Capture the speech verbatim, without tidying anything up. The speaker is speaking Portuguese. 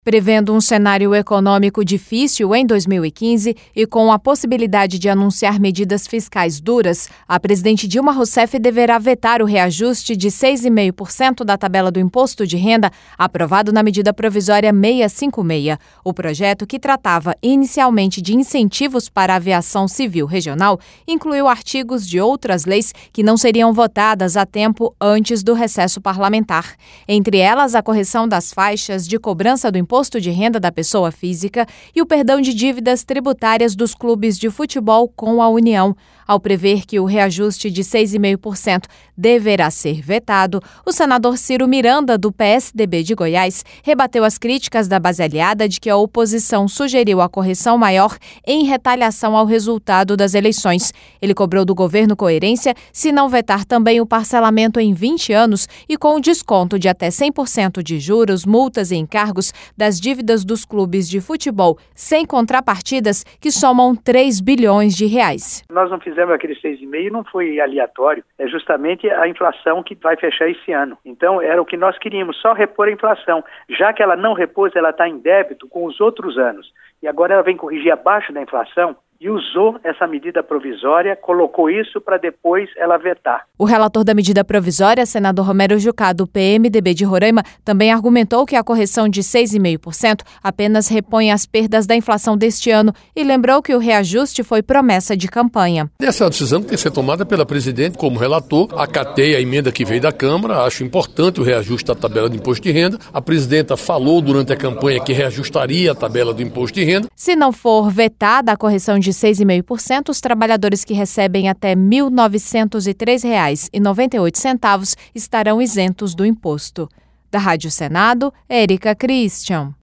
Prevendo um cenário econômico difícil em dois mil e quinze e com a possibilidade de anunciar medidas fiscais duras, a presidente Dilma Rousseff deverá vetar o reajuste de seis vírgula cinco por cento da tabela do imposto de renda aprovado na medida provisória seiscentos e cinquenta e seis. O projeto, que tratava inicialmente de incentivos para a aviação civil regional, incluiu artigos de outras leis que não seriam votadas a tempo antes do recesso parlamentar. Entre elas, a correção das faixas de cobrança do imposto imposto de renda da pessoa física e o perdão de dívidas tributárias dos clubes de futebol com a União. Ao prever que o reajuste de seis vírgula cinco por cento deverá ser vetado, o senador Ciro Miranda, do P S D B de Goiás, rebateu as críticas da base aliada de que a oposição sugeriu a correção maior em retaliação ao resultado das eleições. Ele cobrou do governo coerência se não vetar também o parcelamento em vinte anos e com desconto de até cem por cento de juros, multas e encargos das dívidas dos clubes de futebol, sem contrapartidas, que somam três bilhões de reais. Nós não fizemos aquele seis vírgula cinco, não foi aleatório, é justamente a inflação que vai fechar esse ano. Então, era o que nós queríamos, só repor a inflação. Já que ela não repôs, ela está em débito com os outros anos. E agora ela vem corrigir abaixo da inflação e usou essa medida provisória, colocou isso para depois ela vetar. O relator da medida provisória, senador Romero Jucá, do P M D B de Roraima, também argumentou que a correção de seis vírgula cinco por cento apenas repõe as perdas da inflação deste ano e lembrou que o reajuste foi promessa de campanha. Essa decisão tem que ser tomada pela presidente como relator. Acatei a emenda que veio da Câmara, acho importante o reajuste da tabela do imposto de renda. A presidenta falou durante a campanha que reajustaria a tabela do imposto de renda. Se não for vetada a correção de seis vírgula cinco por cento, os trabalhadores que recebem até mil novecentos e três reais e noventa e oito centavos estarão isentos do imposto. Da Rádio Senado, Érica Christian.